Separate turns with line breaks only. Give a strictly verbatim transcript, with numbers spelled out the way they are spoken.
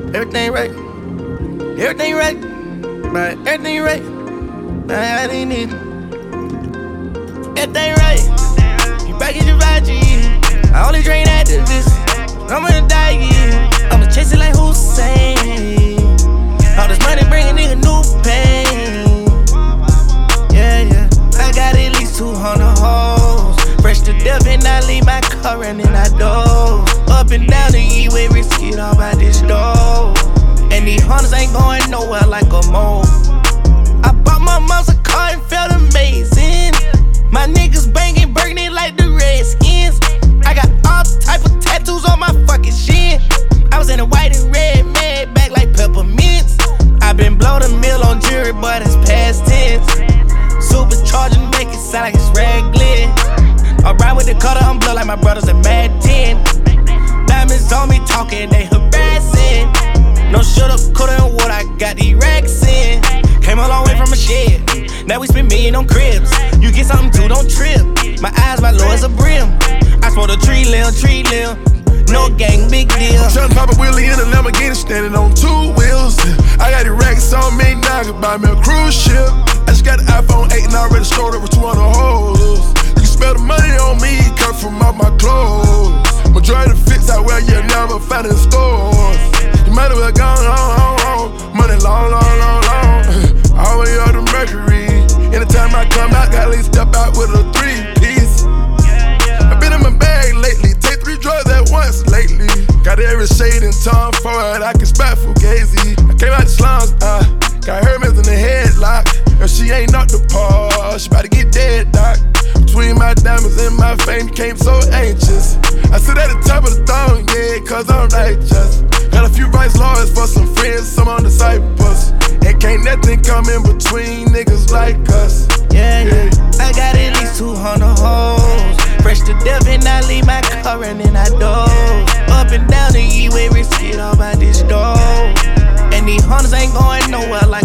Everything right. Everything right. Right. Everything right. Right. I didn't need it. Everything right. You back in your G. I only drain activists. I'm gonna die, yeah. I'ma chase it like Hussein. All this money bring a nigga new pain. Yeah, yeah. I got at least two hundred hoes. Fresh to death and I leave my car running, I doze. Up and down the E-way, risky all by this door. And these hunters ain't going nowhere like a mole. I bought my mom's a car and felt amazing. My niggas banging, burning like the Redskins. I got all type of tattoos on my fucking shin. I was in a white and red, mad back like peppermints. I been blow the mill on jury, but it's past tense. Supercharging, make it sound like it's raglan. I ride with the cutter, I'm blood like my brothers at Mad ten. Diamonds on me talking, they harassing. No shoulda, coulda, and would, I got these racks in. Came a long way from a shed, now we spend million on cribs. You get something too, don't trip. My eyes, my low as a brim. I smoke a tree limb, tree limb. No gang, big deal.
I'm tryna pop a wheelie in a Lamborghini standing on two wheels. I got the racks on me, now I can buy me a cruise ship. I just got the iPhone eight and I already stored over two hundred hoes. You can smell the money on me, come from all my clothes. Majority of the fits I wear, you never find in stores. You might as well gone home, home, home. Money long, long, long, long. All the way up to Mercury. Anytime I come out, gotta at least step out with a three-piece. I've been in my bag lately, take three drugs at once lately. Got every shade in Tom Ford, I can spot Fugazi. I came out the slums, uh, got Hermes in the headlock. If she ain't up the par, she bout to get dead, doc. Between my diamonds and my fame, became so anxious. I sit at the top of the throne, yeah, cause I'm righteous. Got a few rights lawyers for some friends, some on the Cyprus. And can't nothing come in between niggas like us.
Yeah, yeah. I got at least two hundred hoes. Fresh to death and I leave my car running, I doze. Up and down the E-way, risky all by this door. And these hunters ain't going nowhere like